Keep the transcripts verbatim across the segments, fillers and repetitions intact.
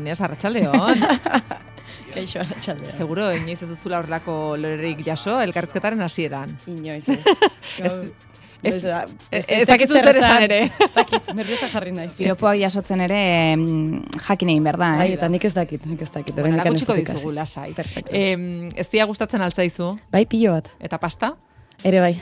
Inés, arratsaldeon. Kaixo, arratsaldeon. Seguro, inoiz ez duzula horrelako lorerik jaso, elkarrizketaren hasieran. Inoiz, ez. Ez dakizu zer esan ere. Ez dakit, nerviosa jarri naiz. Piropoak jasotzen ere jakin egin behar da. Bai, eta nik ez dakit, nik ez dakit. Bueno, lagutsiko dizugu, lasai. Perfecto. Eh, ez dia gustatzen altzaizu? Bai, pilo bat. Eta pasta? Ere bai.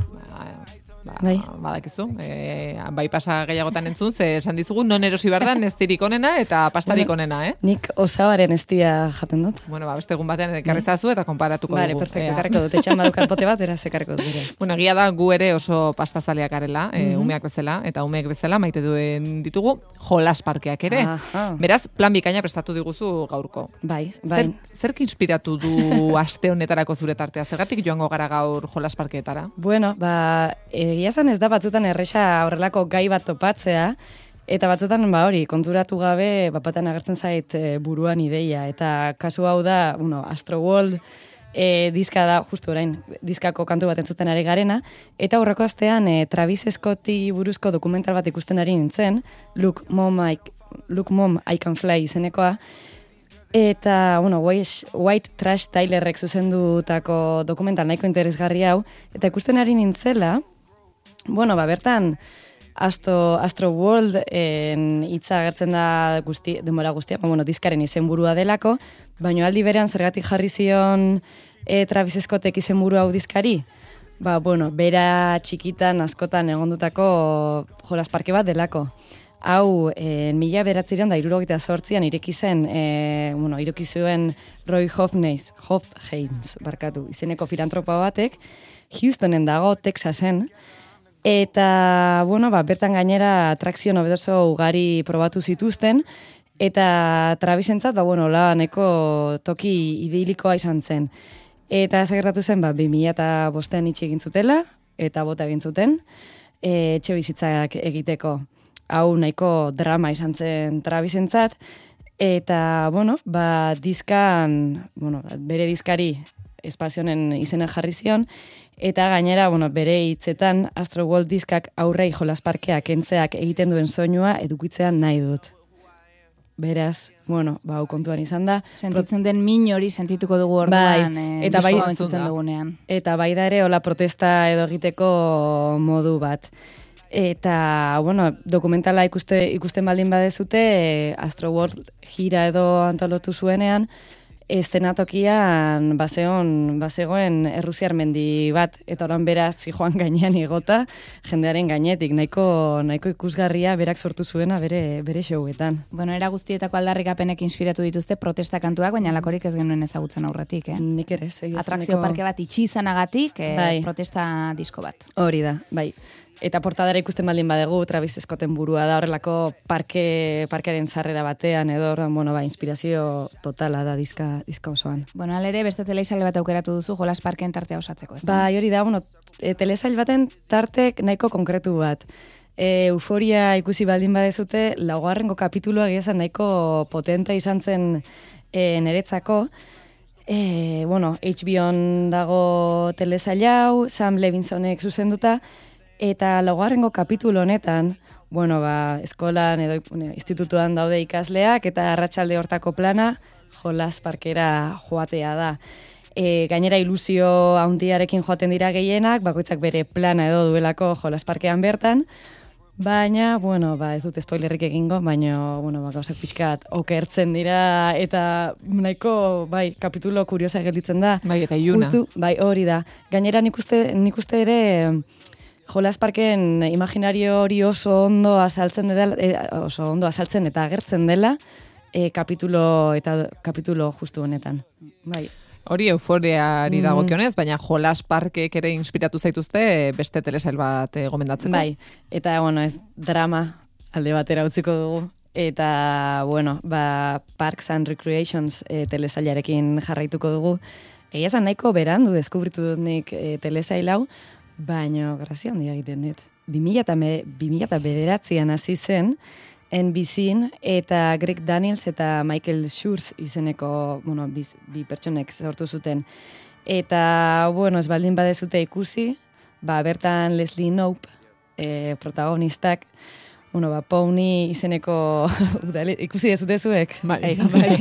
Ba, bai. Badakizu, e, bai pasa gehiagotan entzun, ze esan dizugu non erosi behar da nestirik onena eta pastarik onena, eh? Nik osabaren estia jaten dut. Bueno, ba, beste egun batean ekarrizazu eta konparatuko vale, dugu. Vale, perfecto, ekarriko dut, etxan badukat bote bat, eraz ekarriko dut. Bueno, egia da, gu ere oso pastazaleak garela, e, mm-hmm. umeak bezala, eta umeek bezala maite duen ditugu jolas parkeak ere. Aha. Beraz, plan bikaina prestatu diguzu gaurko. Bai, bai. Zer, zerk inspiratu du aste honetarako zure tartea? Zergatik joango gara gaur jolas parkeetara? Bueno, ba, egia esan ez da batzutan erresa horrelako gai bat topatzea, eta batzutan ba hori, konturatu gabe bapatan agertzen zait e, buruan ideia, eta kasu hau da, bueno, Astroworld e, diska da, justu orain, diskako kantu bat entzuten ari garena, eta aurreko astean e, Travis Scotti buruzko dokumental bat ikusten ari nintzen, Look Mom, I, Look Mom, I Can Fly izenekoa, eta, bueno, White Trash Tylerrek zuzendutako dokumental nahiko interesgarri hau, eta ikusten ari nintzela, bueno, ba, bertan, Astro, Astro World en hitza agertzen da guzti, denbora guztia, bueno, diskaren izenburua delako, baina aldi berean zergatik jarri zion e, Travis Scottek izenburu hau diskari? Ba, bueno, bera txikitan askotan egondutako jolas parke bat delako. Hau, e, mila beratzirean da hirurogeita zortzian ireki zen, e, bueno, ireki zuen Roy Hofneis, Hofheims, barkatu, izeneko filantropa batek, Houstonen dago, Texasen, eta, bueno, ba, bertan gainera atrakzio nobedoso ugari probatu zituzten, eta Travisentzat, ba, bueno, la neko toki idilikoa izan zen. Eta zagertatu zen, ba, bi mila eta bostean itxi egin zutela, eta bota egin zuten, e, etxe bizitzak egiteko. Hau nahiko drama izan zen Travisentzat, eta, bueno, ba, diskan, bueno, bere diskari espazionen izena jarri zion, eta gainera, bueno, bere hitzetan Astro World diskak aurrei jolas parkeak entzeak egiten duen soinua edukitzean nahi dut. Beraz, bueno, ba, kontuan izan da. Sentitzen den min hori sentituko dugu orduan, bai, eh, eta bai entzuten dugunean. Eta bai da ere, hola protesta edo egiteko modu bat. Eta, bueno, dokumentala ikuste, ikusten baldin badezute, Astro World gira edo antolotu zuenean, estenatokian bazeon, bazegoen errusiar mendi bat, eta oran beraz zijoan gainean igota, jendearen gainetik, nahiko, nahiko ikusgarria berak sortu zuena bere, bere showetan. Bueno, era guztietako aldarrikapenek inspiratu dituzte protesta kantuak, baina lakorik ez genuen ezagutzen aurretik, eh? Nik ere, segitzen. Atrakzio parke bat itxi izanagatik, eh, bai. Protesta disko bat. Hori da, bai. Eta portadara ikusten baldin badegu, Travis Scotten burua da horrelako parke, parkearen sarrera batean, edo bueno, ba, inspirazio totala da diska, diska osoan. Bueno, alere, beste telesail bat aukeratu duzu, jolas parkeen tartea osatzeko, ez da? Ba, hori da, bueno, e, telesail baten tartek nahiko konkretu bat. E, euforia ikusi baldin badezute, laugarrengo kapitulua egiazan nahiko potente izan zen e, niretzako. E, bueno, H B On dago telesail hau, Sam Levinsonek zuzenduta, eta laugarrengo kapitulo honetan, bueno, ba, eskolan edo institutuan daude ikasleak, eta arratsalde hortako plana, jolas parkera joatea da. E, gainera ilusio handiarekin joaten dira gehienak, bakoitzak bere plana edo duelako jolas parkean bertan, baina, bueno, ba, ez dut spoilerrik egingo, baina, bueno, ba, gauzak pixkat okertzen dira, eta nahiko, bai, kapitulo kuriosa gelditzen da. Bai, eta iluna. Justu, bai, hori da. Gainera nik uste, nik uste ere, jolas parken imaginario hori oso ondo azaltzen dela, e, oso ondo azaltzen eta agertzen dela e, kapitulo eta kapitulo justu honetan. Bai. Hori euforiari dagokionez, baina jolas parkek ere inspiratu zaituzte beste telesail bat e, gomendatzeko. Bai. Eta bueno, ez drama alde batera utziko dugu. Eta bueno, ba, Parks and Recreations e, telesailarekin jarraituko dugu. Egia esan nahiko berandu deskubritu dut nik e, telesail hau, baina grazia handia egiten dut. bi mila bederatzian hasi zen, N B C-n, eta Greg Daniels eta Michael Schurz izeneko, bueno, bi, bi pertsonek sortu zuten. Eta, bueno, ez baldin badezute ikusi, ba, bertan Leslie Knope, e, protagonistak, bueno, ba, Pony izeneko udale, ikusi dezute zuek? Bai. Bai.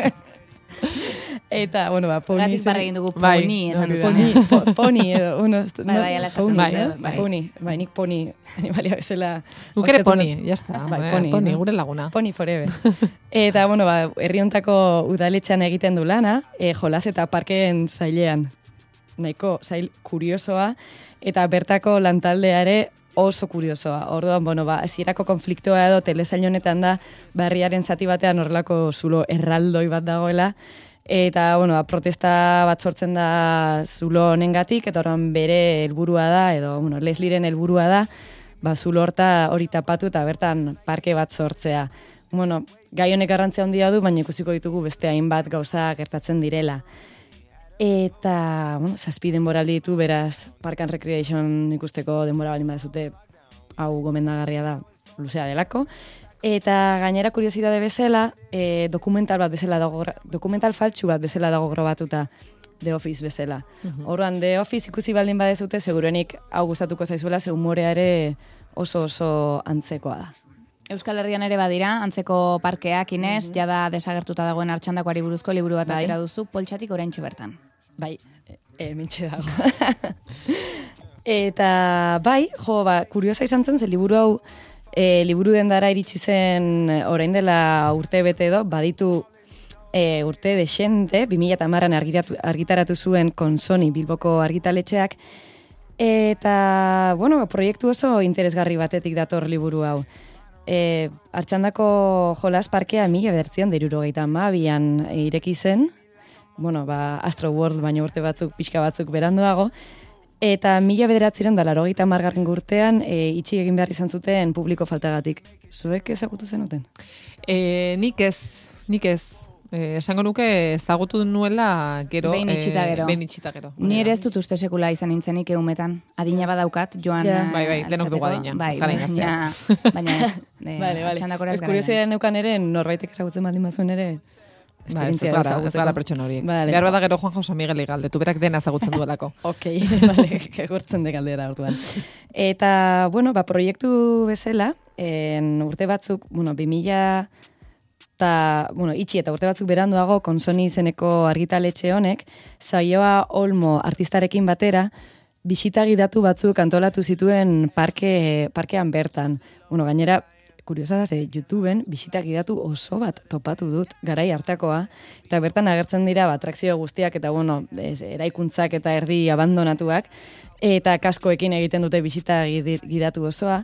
Eta, bueno, ba, Pony Gratis barra egin dugu Bai, Pony, esan hori duzu. da. Pony, po, pony edo, uno, Bai, bai, ala esaten Pony, dute, eh? bai. Pony, bai, nik Pony, animalia bezala. Guk ere bazkatzen Pony, dut. jazta. Bai, eh, Pony, Pony, no? gure laguna. Pony forever. Eta, bueno, ba, herri hontako udaletxean egiten du lana, e, jolas eta parkeen zailean. Nahiko zail kuriosoa, eta bertako lantaldeare oso kuriosoa. Orduan, bueno, ba, hasierako konfliktoa edo telesail honetan da, barriaren zati batean horrelako zulo erraldoi bat dagoela, eta, bueno, ba, protesta bat sortzen da zulo honengatik, eta orduan bere helburua da, edo, bueno, Leslieren helburua da, ba, zulo horta hori tapatu eta bertan parke bat sortzea. Bueno, gai honek garrantzia handia du, baina ikusiko ditugu beste hainbat gauza gertatzen direla. Eta, bueno, zazpi denboraldi ditu, beraz, Park and Recreation ikusteko denbora baldin badezute, hau gomendagarria da, luzea delako. Eta gainera kuriosidade bezala, e, dokumental bat bezala dago, dokumental faltsu bat bezala dago grabatuta, The Office bezala. Orduan, The Office ikusi baldin badezute, segurenik hau gustatuko zaizuela, ze umorea ere oso oso antzekoa da. Euskal Herrian ere badira, antzeko parkeak, Inez, jada desagertuta dagoen Artxandakoari buruzko liburu bat Bai. atera duzu, Poltsatik oraintxe bertan. Bai, e, e, mintxe dago. Eta bai, jo, ba, kuriosa izan zen, ze liburu hau, e, liburu dendara iritsi zen e, orain dela urte bete edo, baditu e, urte desente, bi mila hamaran argitaratu zuen Konsoni Bilboko argitaletxeak, eta, bueno, proiektu oso interesgarri batetik dator liburu hau. E, Artxandako jolas parkea mila bederatzian hirurogeita hamabian ireki zen, bueno, ba, Astro World baino urte batzuk, pixka batzuk beranduago, eta mila bederatziren da larogeita hamargarren urtean e, itxi egin behar izan zuten publiko faltagatik. Zuek ezagutu zenuten? E, nik ez, nik ez. E, esango nuke ezagutu nuela gero. Behin itxita gero. E, behin itxita gero. Ni ere ez dut uste sekula izan nintzenik eumetan. Adina badaukat, joan... Ja. eh, Bai, bai, denok dugu alizateko. adina, Bai, ez gara baina, baina ez. Eh, Bale, bale. Artxandakora ez Ez gara. kuriosidade neukan ere, norbaitek ezagutzen baldin bazuen ere, Ba, ez, ez esperientzia gara, ez ezagutzeko. gara pertsona horiek. Vale. Behar bada gero Juan Jose Miguel galdetu, berak dena ezagutzen duelako. Ok, bale, egurtzen de galdera orduan. Eta, bueno, ba, proiektu bezala, en, urte batzuk, bueno, bi mila eta, bueno, itxi eta urte batzuk beranduago, Konsoni izeneko argitaletxe honek, saioa Olmo artistarekin batera, bisita gidatu batzuk antolatu zituen parke, parkean bertan. Bueno, gainera, kuriosa da, ze YouTubeen bisita gidatu oso bat topatu dut, garai hartakoa, eta bertan agertzen dira ba, atrakzio guztiak eta bueno, ez, eraikuntzak eta erdi abandonatuak, eta kaskoekin egiten dute bisita gidi- gidatu osoa.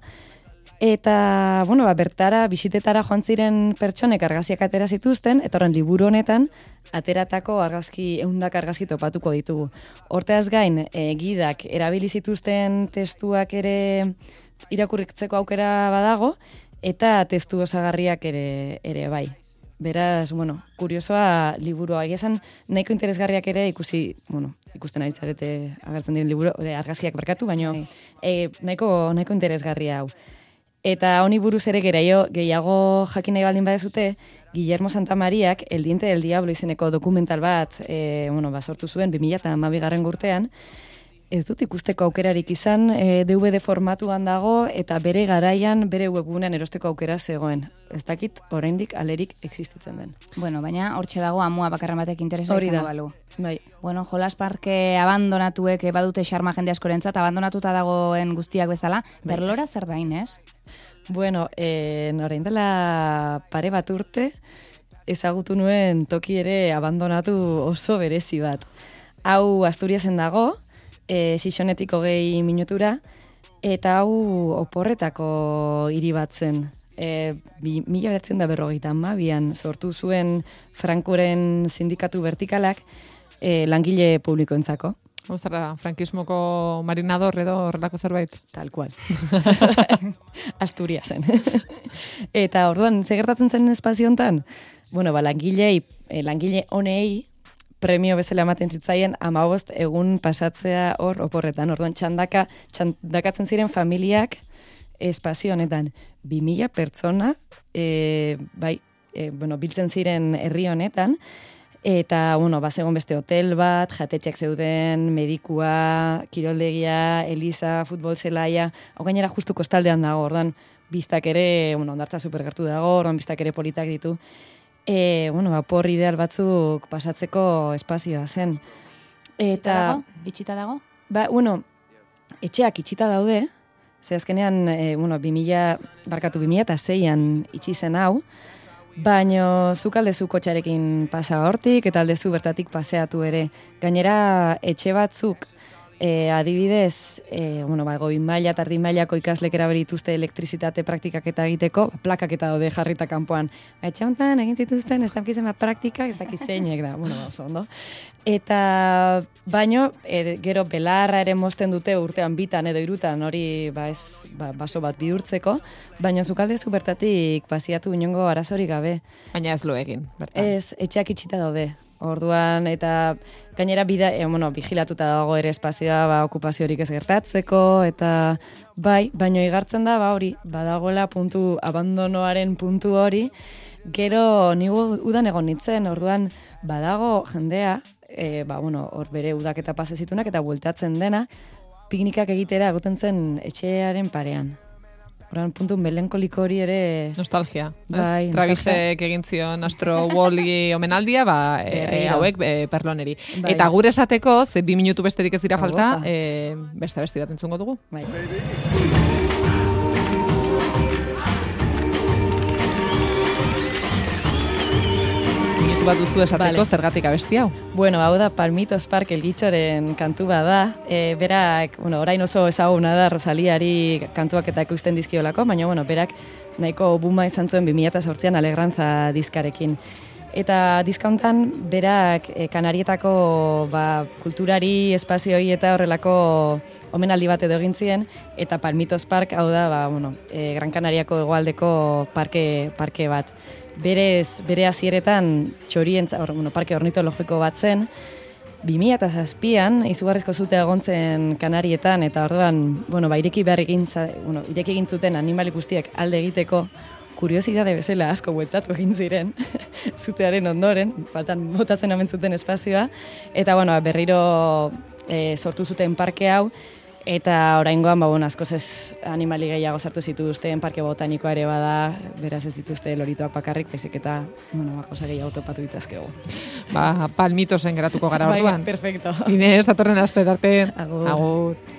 Eta, bueno, ba, bertara, bisitetara joan ziren pertsonek argazkiak atera zituzten, eta horren liburu honetan, ateratako argazki, ehundak argazki topatuko ditugu. Horteaz gain, e, gidak erabili zituzten testuak ere irakurritzeko aukera badago, eta testu osagarriak ere, ere bai. Beraz, bueno, kuriosoa liburua. Egia esan, nahiko interesgarriak ere ikusi, bueno, ikusten ari zarete agertzen diren liburu, e, argazkiak berkatu, baino Bai. e, nahiko, nahiko interesgarria hau. Eta honi buruz ere gehiago, gehiago jakin nahi baldin badezute, Guillermo Santamariak El Diente del Diablo izeneko dokumental bat e, bueno, ba, sortu zuen bi mila hamabigarren urtean. Ez dut ikusteko aukerarik izan, e, D V D formatuan dago eta bere garaian, bere webgunean erosteko aukera zegoen. Ez dakit oraindik alerik existitzen den. Bueno, baina hortxe dago amua bakarren batek interesa Hori izango da. balu. Bai. Bueno, jolas parke abandonatuek badute xarma jende askorentzat, abandonatuta dagoen guztiak bezala, berlora zer da, Inez? Bueno, eh, orain dela pare bat urte, ezagutu nuen toki ere abandonatu oso berezi bat. Hau Asturiasen dago, e, Sixonetik hogei minutura, eta hau Oporretako hiri bat zen. E, bi, mila bederatziehun eta berrogeita hamabian sortu zuen Frankoren sindikatu vertikalak e, langile publikoentzako. Hau zara, frankismoko marinador edo horrelako zerbait. Tal cual. Asturiasen. Eta orduan, ze gertatzen zen espazio hontan? Bueno, ba, langilei, eh, langile honei premio bezala ematen zitzaien hamabost egun pasatzea hor Oporretan. Orduan, txandaka, txandakatzen ziren familiak espazio honetan. Bi mila pertsona, e, bai, e, bueno, biltzen ziren herri honetan, eta, bueno, bazegon beste hotel bat, jatetxeak zeuden, medikua, kiroldegia, eliza, futbol zelaia, hau gainera justu kostaldean dago, ordan, biztak ere, bueno, Hondartza supergertu dago, orduan biztak ere politak ditu. E, bueno, ba, por ideal batzuk pasatzeko espazioa zen. Eta dago? Itxita dago? Ba, bueno, etxeak itxita daude, ze azkenean, e, bueno, bi mila, barkatu bi mila eta seian itxi zen hau, baino zuk aldezu kotxarekin pasa hortik, eta aldezu bertatik paseatu ere. Gainera, etxe batzuk, e, adibidez, e, bueno, ba, goi maila eta erdi mailako ikaslek erabilituzte elektrizitate praktikak eta egiteko, plakak eta daude jarrita kanpoan. Etxe honetan, egin zituzten, ez dakizen bat praktikak, ez dakizeinek da, bueno, ba, oso ondo. Eta baino, er, gero belarra ere mozten dute urtean bitan edo irutan, hori ba ez, ba, baso bat bihurtzeko, baina zukaldezu bertatik pasiatu inongo arazorik gabe. Baina ez lo egin, bertan. Ez, etxeak itxita daude. Orduan, eta gainera bida, e, bueno, vigilatuta dago ere espazioa, ba, okupaziorik ez gertatzeko, eta bai, baino igartzen da, ba hori, badagoela puntu, abandonoaren puntu hori, gero nigu udan egon nintzen, orduan, badago jendea, e, ba, bueno, hor bere udaketa pase zitunak eta bueltatzen dena, piknikak egitera egoten zen etxearen parean. Horan, puntu melankoliko hori ere... Nostalgia. Bai, Travisek egin zion Astro Wall-i omenaldia, ba, e, hauek e, perloneri. Bai. Eta gure esateko, ze bi minutu besterik ez dira falta, Opa. e, beste besti bat entzungo dugu. Bai. Minutu bat duzu esateko, Vale. zergatik abesti hau. Bueno, hau da Palmitos Park elgitxoren kantu bada. E, berak, bueno, orain oso ezaguna da Rosaliari kantuak eta ikusten dizkiolako, baina bueno, berak nahiko buma izan zuen bi mila zortzian Alegrantza diskarekin. Eta diskauntan berak e, Kanarietako ba, kulturari, espazioi eta horrelako omenaldi bat edo egin zien, eta Palmitos Park hau da ba, bueno, e, Gran Kanariako hegoaldeko parke, parke bat. Berez, bere hasieretan txorien, or, bueno, parke ornitologiko bat zen, bi mila zazpian, izugarrizko zutea egontzen Kanarietan, eta orduan, bueno, ba, ireki behar egin, bueno, ireki egin zuten animali guztiak alde egiteko, kuriosidade bezala asko bueltatu egin ziren, zutearen ondoren, faltan botatzen omen zuten espazioa, eta bueno, berriro e, sortu zuten parke hau, eta oraingoan ba bueno, askoz ez animali gehiago sartu zituzten, parke botanikoa ere bada, beraz ez dituzte loritoak bakarrik, baizik eta bueno, ba cosa gehiago topatu ditzakegu. Ba, Palmitosen geratuko gara Bai, orduan. perfecto. Inez, datorren astera arte. Agur. Agur.